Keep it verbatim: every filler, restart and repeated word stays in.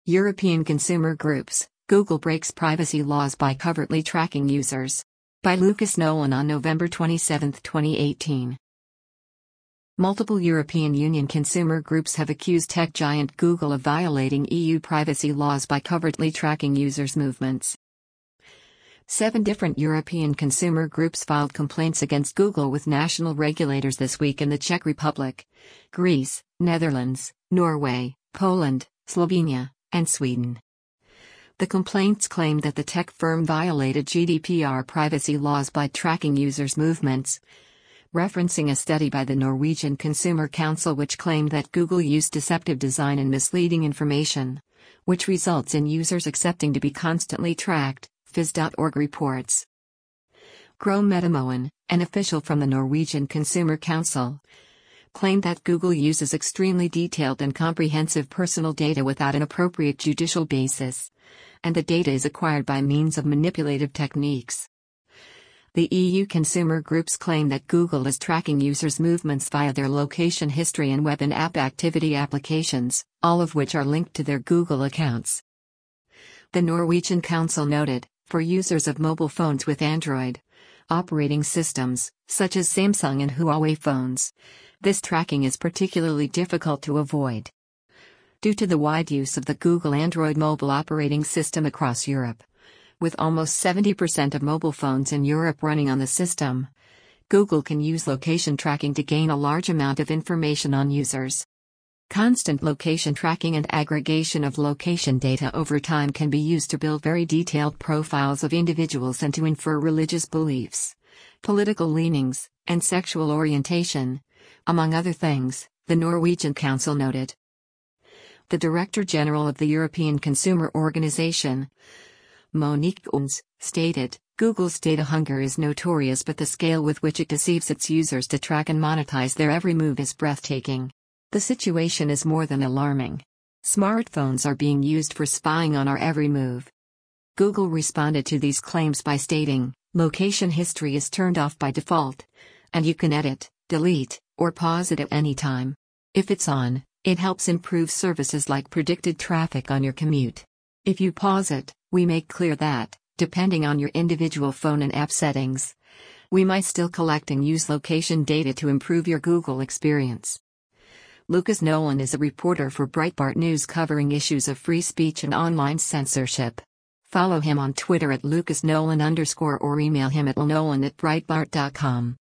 European consumer groups, Google breaks privacy laws by covertly tracking users. By Lucas Nolan on November twenty-seventh, twenty eighteen. Multiple European Union consumer groups have accused tech giant Google of violating E U privacy laws by covertly tracking users' movements. Seven different European consumer groups filed complaints against Google with national regulators this week in the Czech Republic, Greece, Netherlands, Norway, Poland, Slovenia, and Sweden. The complaints claimed that the tech firm violated G D P R privacy laws by tracking users' movements, referencing a study by the Norwegian Consumer Council which claimed that Google used deceptive design and misleading information, which results in users accepting to be constantly tracked, Phys dot org reports. Gro Metamoen, an official from the Norwegian Consumer Council, claimed that Google uses extremely detailed and comprehensive personal data without an appropriate judicial basis, and the data is acquired by means of manipulative techniques. The E U consumer groups claim that Google is tracking users' movements via their location history and web and app activity applications, all of which are linked to their Google accounts. The Norwegian Council noted, for users of mobile phones with Android operating systems, such as Samsung and Huawei phones, this tracking is particularly difficult to avoid. Due to the wide use of the Google Android mobile operating system across Europe, with almost seventy percent of mobile phones in Europe running on the system, Google can use location tracking to gain a large amount of information on users. Constant location tracking and aggregation of location data over time can be used to build very detailed profiles of individuals and to infer religious beliefs, political leanings, and sexual orientation, among other things, the Norwegian Council noted. The Director General of the European Consumer Organization, Monique Ons, stated, Google's data hunger is notorious, but the scale with which it deceives its users to track and monetize their every move is breathtaking. The situation is more than alarming. Smartphones are being used for spying on our every move. Google responded to these claims by stating, location history is turned off by default, and you can edit, delete, or pause it at any time. If it's on, it helps improve services like predicted traffic on your commute. If you pause it, we make clear that, depending on your individual phone and app settings, we might still collect and use location data to improve your Google experience. Lucas Nolan is a reporter for Breitbart News covering issues of free speech and online censorship. Follow him on Twitter at lucasnolan underscore or email him at nolan at breitbart dot com.